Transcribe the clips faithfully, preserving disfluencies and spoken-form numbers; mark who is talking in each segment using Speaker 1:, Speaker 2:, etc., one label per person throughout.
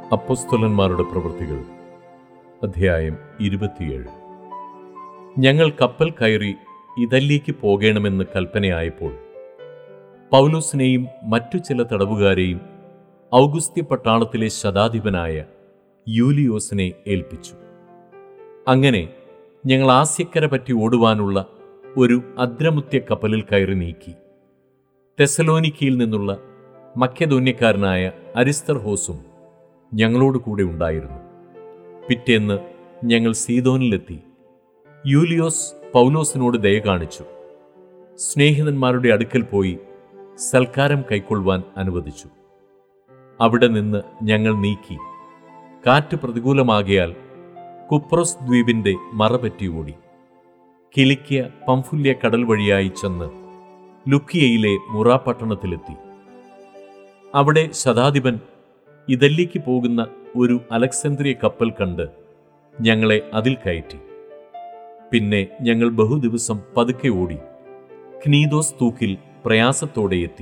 Speaker 1: അപ്പോസ്തലന്മാരുടെ പ്രവൃത്തികൾ അധ്യായം ഇരുപത്തിയേഴ്. ഞങ്ങൾ കപ്പൽ കയറി ഇതല്യയ്ക്ക് പോകണമെന്ന് കൽപ്പനയായപ്പോൾ പൗലോസിനെയും മറ്റു ചില തടവുകാരെയും ഔഗുസ്ത്യ പട്ടാളത്തിലെ ശതാധിപനായ യൂലിയോസിനെ ഏൽപ്പിച്ചു. അങ്ങനെ ഞങ്ങൾ ആസ്യക്കര പറ്റി ഓടുവാനുള്ള ഒരു അദ്രമുത്യ കപ്പലിൽ കയറി നീക്കി. തെസലോനിക്കയിൽ നിന്നുള്ള മക്കെദോന്യക്കാരനായ അരിസ്തർഹോസും ഞങ്ങളോട് കൂടെ ഉണ്ടായിരുന്നു. പിറ്റേന്ന് ഞങ്ങൾ സീദോനിലെത്തി. യൂലിയോസ് പൗലോസിനോട് ദയ കാണിച്ചു സ്നേഹിതന്മാരുടെ അടുക്കൽ പോയി സൽക്കാരം കൈക്കൊള്ളുവാൻ അനുവദിച്ചു. അവിടെ നിന്ന് ഞങ്ങൾ നീക്കി കാറ്റ് പ്രതികൂലമാകിയാൽ കുപ്രോസ് ദ്വീപിൻ്റെ മറപറ്റി ഓടി കിലിക്യ പംഫുല്യ കടൽ വഴിയായി ചെന്ന് ലുക്കിയയിലെ മുറ പട്ടണത്തിലെത്തി. അവിടെ ശതാധിപൻ ഇതല്യയ്ക്ക് പോകുന്ന ഒരു അലക്സാന്ദ്രിയ കപ്പൽ കണ്ട് ഞങ്ങളെ അതിൽ കയറ്റി. പിന്നെ ഞങ്ങൾ ബഹുദിവസം പതുക്കെ ഓടി ക്നീദോസ് തൂക്കിൽ പ്രയാസത്തോടെ എത്തി.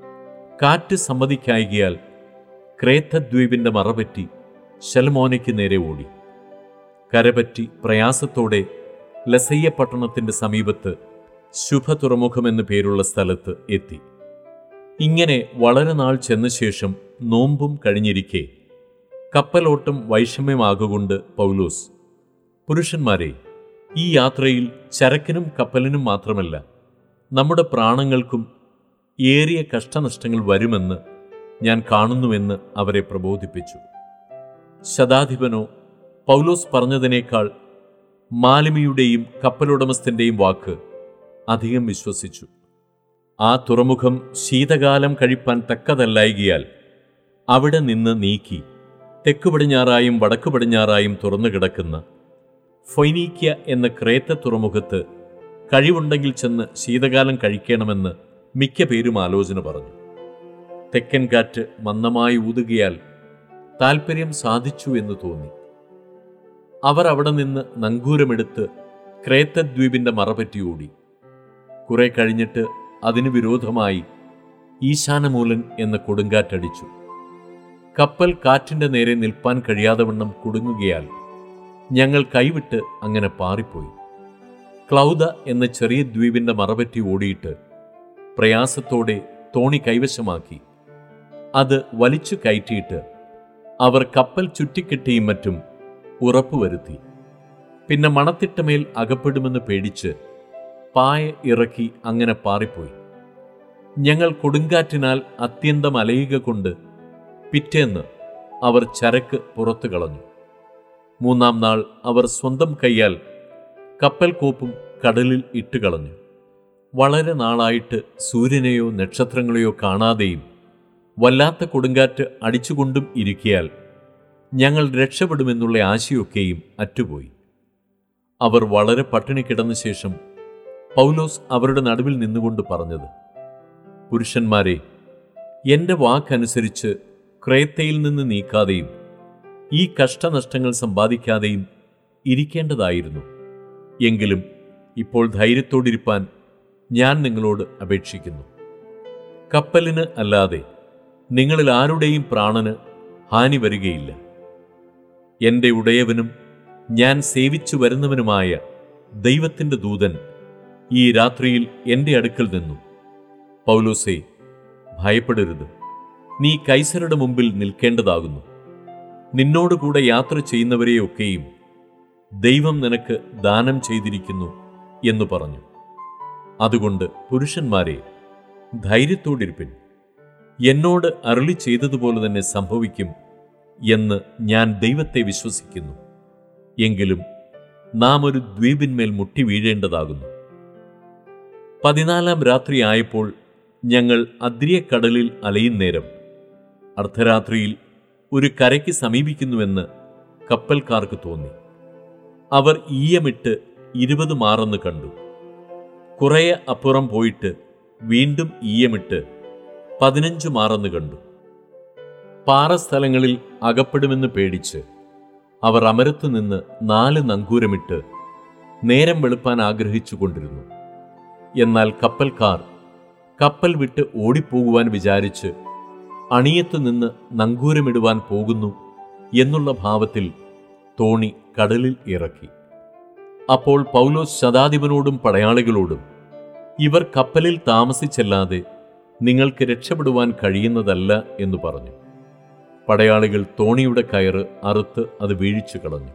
Speaker 1: കാറ്റ് സമ്മതിക്കായികയാൽ ക്രേത്തദ്വീപിൻ്റെ മറപറ്റി ശൽമോനയ്ക്ക് നേരെ ഓടി. കരപറ്റി പ്രയാസത്തോടെ ലസയ്യ പട്ടണത്തിൻ്റെ സമീപത്ത് ശുഭ തുറമുഖമെന്നു പേരുള്ള സ്ഥലത്ത് എത്തി. ഇങ്ങനെ വളരെ നാൾ ചെന്ന ശേഷം നോമ്പും കഴിഞ്ഞിരിക്കെ കപ്പലോട്ടം വൈഷമ്യമാകൊണ്ട് പൗലോസ്, പുരുഷന്മാരെ, ഈ യാത്രയിൽ ചരക്കിനും കപ്പലിനും മാത്രമല്ല നമ്മുടെ പ്രാണങ്ങൾക്കും ഏറിയ കഷ്ടനഷ്ടങ്ങൾ വരുമെന്ന് ഞാൻ കാണുന്നുവെന്ന് അവരെ പ്രബോധിപ്പിച്ചു. ശതാധിപനോ പൗലോസ് പറഞ്ഞതിനേക്കാൾ മാലിമിയുടെയും കപ്പലുടമസ്ഥൻ്റെയും വാക്ക് അധികം വിശ്വസിച്ചു. ആ തുറമുഖം ശീതകാലം കഴിപ്പാൻ തക്കതല്ലായികയാൽ അവിടെ നിന്ന് നീക്കി തെക്കു പടിഞ്ഞാറായും വടക്കു പടിഞ്ഞാറായും തുറന്നു കിടക്കുന്ന ഫൊയ്നീക്യ എന്ന ക്രേത്ത തുറമുഖത്ത് കഴിവുണ്ടെങ്കിൽ ചെന്ന് ശീതകാലം കഴിക്കണമെന്ന് മിക്ക പേരും ആലോചന പറഞ്ഞു. തെക്കൻ കാറ്റ് മന്ദമായി ഊതുകയാൽ താൽപ്പര്യം സാധിച്ചു എന്ന് തോന്നി. അവർ അവിടെ നിന്ന് നങ്കൂരമെടുത്ത് ക്രേത്തദ്വീപിൻ്റെ മറപറ്റി ഓടി. കുറെ കഴിഞ്ഞിട്ട് അതിനു വിരോധമായി ഈശാനമൂലൻ എന്ന കൊടുങ്കാറ്റടിച്ചു. കപ്പൽ കാറ്റിൻ്റെ നേരെ നിൽപ്പാൻ കഴിയാതവണ്ണം കുടുങ്ങുകയാൽ ഞങ്ങൾ കൈവിട്ട് അങ്ങനെ പാറിപ്പോയി. ക്ലൗദ എന്ന ചെറിയ ദ്വീപിൻ്റെ മറപറ്റി ഓടിയിട്ട് പ്രയാസത്തോടെ തോണി കൈവശമാക്കി അത് വലിച്ചു കയറ്റിയിട്ട് അവർ കപ്പൽ ചുറ്റിക്കെട്ടിയും മറ്റും ഉറപ്പുവരുത്തി. പിന്നെ മണത്തിട്ടമേൽ അകപ്പെടുമെന്ന് പേടിച്ച് പായ ഇറക്കി അങ്ങനെ പാറിപ്പോയി. ഞങ്ങൾ കൊടുങ്കാറ്റിനാൽ അത്യന്തം അലയുക കൊണ്ട് പിറ്റേന്ന് അവർ ചരക്ക് പുറത്തു കളഞ്ഞു. മൂന്നാം നാൾ അവർ സ്വന്തം കൈയാൽ കപ്പൽ കോപ്പും കടലിൽ ഇട്ടുകളഞ്ഞു. വളരെ നാളായിട്ട് സൂര്യനെയോ നക്ഷത്രങ്ങളെയോ കാണാതെയും വല്ലാത്ത കൊടുങ്കാറ്റ് അടിച്ചുകൊണ്ടും ഇരിക്കയാൽ ഞങ്ങൾ രക്ഷപ്പെടുമെന്നുള്ള ആശയൊക്കെയും അറ്റുപോയി. അവർ വളരെ പട്ടിണി കിടന്ന ശേഷം പൗലോസ് അവരുടെ നടുവിൽ നിന്നുകൊണ്ട് പറഞ്ഞത്, പുരുഷന്മാരെ, എൻ്റെ വാക്കനുസരിച്ച് ക്രേത്തയിൽ നിന്ന് നീക്കാതെയും ഈ കഷ്ടനഷ്ടങ്ങൾ സമ്പാദിക്കാതെയും ഇരിക്കേണ്ടതായിരുന്നു. എങ്കിലും ഇപ്പോൾ ധൈര്യത്തോടിരിപ്പാൻ ഞാൻ നിങ്ങളോട് അപേക്ഷിക്കുന്നു. കപ്പലിന് അല്ലാതെ നിങ്ങളിൽ ആരുടെയും പ്രാണന് ഹാനി വരികയില്ല. എൻ്റെ ഉടയവനും ഞാൻ സേവിച്ചു വരുന്നവനുമായ ദൈവത്തിൻ്റെ ദൂതൻ ഈ രാത്രിയിൽ എൻ്റെ അടുക്കൽ നിന്നു, പൗലോസേ, ഭയപ്പെടരുത്, നീ കൈസരുടെ മുമ്പിൽ നിൽക്കേണ്ടതാകുന്നു. നിന്നോടുകൂടെ യാത്ര ചെയ്യുന്നവരെയൊക്കെയും ദൈവം നിനക്ക് ദാനം ചെയ്തിരിക്കുന്നു എന്നു പറഞ്ഞു. അതുകൊണ്ട് പുരുഷന്മാരെ, ധൈര്യത്തോടിരിപ്പിൻ. എന്നോട് അരുളി ചെയ്തതുപോലെ തന്നെ സംഭവിക്കും എന്ന് ഞാൻ ദൈവത്തെ വിശ്വസിക്കുന്നു. എങ്കിലും നാം ഒരു ദ്വീപിന്മേൽ മുട്ടി വീഴേണ്ടതാകുന്നു. പതിനാലാം രാത്രി ആയപ്പോൾ ഞങ്ങൾ അദ്രിയക്കടലിൽ അലയുന്നേരം അർദ്ധരാത്രിയിൽ ഒരു കരയ്ക്ക് സമീപിക്കുന്നുവെന്ന് കപ്പൽക്കാർക്ക് തോന്നി. അവർ ഈയമിട്ട് ഇരുപത് മാറെന്ന് കണ്ടു. കുറേ അപ്പുറം പോയിട്ട് വീണ്ടും ഈയമിട്ട് പതിനഞ്ച് മാറെന്ന് കണ്ടു. പാറസ്ഥലങ്ങളിൽ അകപ്പെടുമെന്ന് പേടിച്ച് അവർ അമരത്തു നിന്ന് നാല് നങ്കൂരമിട്ട് നേരം വെളുപ്പാൻ ആഗ്രഹിച്ചു കൊണ്ടിരുന്നു. എന്നാൽ കപ്പൽക്കാർ കപ്പൽ വിട്ട് ഓടിപ്പോകുവാൻ വിചാരിച്ച് അണിയത്തു നിന്ന് നങ്കൂരമിടുവാൻ പോകുന്നു എന്നുള്ള ഭാവത്തിൽ തോണി കടലിൽ ഇറക്കി. അപ്പോൾ പൗലോസ് ശതാധിപനോടും പടയാളികളോടും, ഇവർ കപ്പലിൽ താമസിച്ചല്ലാതെ നിങ്ങൾക്ക് രക്ഷപ്പെടുവാൻ കഴിയുന്നതല്ല എന്ന് പറഞ്ഞു. പടയാളികൾ തോണിയുടെ കയറ് അറുത്ത് അത് വീഴിച്ചു കളഞ്ഞു.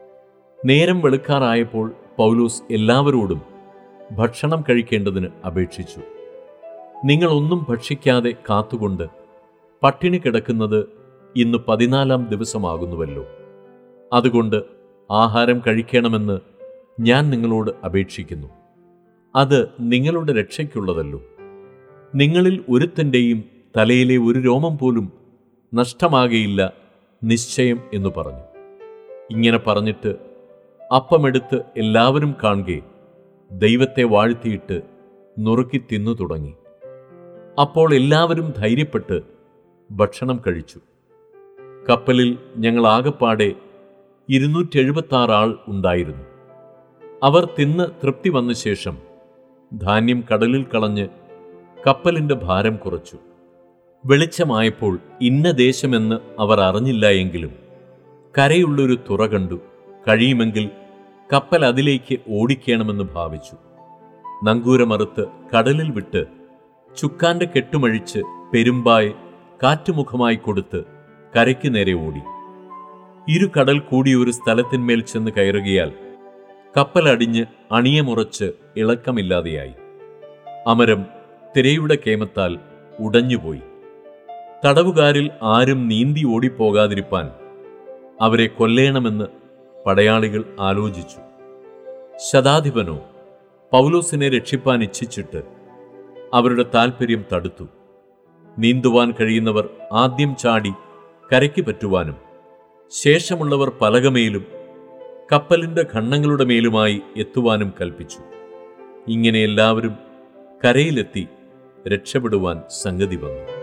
Speaker 1: നേരം വെളുക്കാറായപ്പോൾ പൗലോസ് എല്ലാവരോടും ഭക്ഷണം കഴിക്കേണ്ടതിന് അപേക്ഷിച്ചു. നിങ്ങളൊന്നും ഭക്ഷിക്കാതെ കാത്തുകൊണ്ട് പട്ടിണി കിടക്കുന്നത് ഇന്ന് പതിനാലാം ദിവസമാകുന്നുവല്ലോ. അതുകൊണ്ട് ആഹാരം കഴിക്കണമെന്ന് ഞാൻ നിങ്ങളോട് അപേക്ഷിക്കുന്നു. അത് നിങ്ങളുടെ രക്ഷയ്ക്കുള്ളതല്ലോ. നിങ്ങളിൽ ഒരുത്തൻ്റെയും തലയിലെ ഒരു രോമം പോലും നഷ്ടമാകയില്ല നിശ്ചയം എന്ന് പറഞ്ഞു. ഇങ്ങനെ പറഞ്ഞിട്ട് അപ്പമെടുത്ത് എല്ലാവരും കാണുകെ ദൈവത്തെ വാഴ്ത്തിയിട്ട് നുറുക്കി തിന്നു തുടങ്ങി. അപ്പോൾ എല്ലാവരും ധൈര്യപ്പെട്ട് ഭക്ഷണം കഴിച്ചു. കപ്പലിൽ ഞങ്ങൾ ആകപ്പാടെ ഇരുന്നൂറ്റി ആറ് ആൾ ഉണ്ടായിരുന്നു. അവർ തിന്ന് തൃപ്തി വന്ന ശേഷം ധാന്യം കടലിൽ കളഞ്ഞ് കപ്പലിൻ്റെ ഭാരം കുറച്ചു. വെളിച്ചമായപ്പോൾ ഇന്ന ദേശമെന്ന് അവർ അറിഞ്ഞില്ല എങ്കിലും കരയുള്ളൊരു തുറ കണ്ടു. കഴിയുമെങ്കിൽ കപ്പൽ അതിലേക്ക് ഓടിക്കണമെന്ന് ഭാവിച്ചു. നങ്കൂരമറുത്ത് കടലിൽ വിട്ട് ചുക്കാന്റെ കെട്ടുമഴിച്ച് പെരുമ്പായ് കാറ്റുമുഖമായി കൊടുത്ത് കരയ്ക്ക് നേരെ ഓടി. ഇരു കടൽ കൂടി ഒരു സ്ഥലത്തിന്മേൽ ചെന്ന് കയറുകയാൽ കപ്പലടിഞ്ഞ് അണിയമുറച്ച് ഇളക്കമില്ലാതെയായി. അമരം തിരയുടെ കേമത്താൽ ഉടഞ്ഞുപോയി. തടവുകാരിൽ ആരും നീന്തി ഓടിപ്പോകാതിരിപ്പാൻ അവരെ കൊല്ലേണമെന്ന് പടയാളികൾ ആലോചിച്ചു. ശതാധിപനോ പൗലോസിനെ രക്ഷിപ്പാൻ ഇച്ഛിച്ചിട്ട് അവരുടെ താൽപ്പര്യം തടുത്തു. നീന്തുവാൻ കഴിയുന്നവർ ആദ്യം ചാടി കരയ്ക്ക് പറ്റുവാനും ശേഷമുള്ളവർ പലകമേലും കപ്പലിൻ്റെ ഖണ്ഡങ്ങളുടെ മേലുമായി എത്തുവാനും കൽപ്പിച്ചു. ഇങ്ങനെ എല്ലാവരും കരയിലെത്തി രക്ഷപ്പെടുവാൻ സംഗതി വന്നു.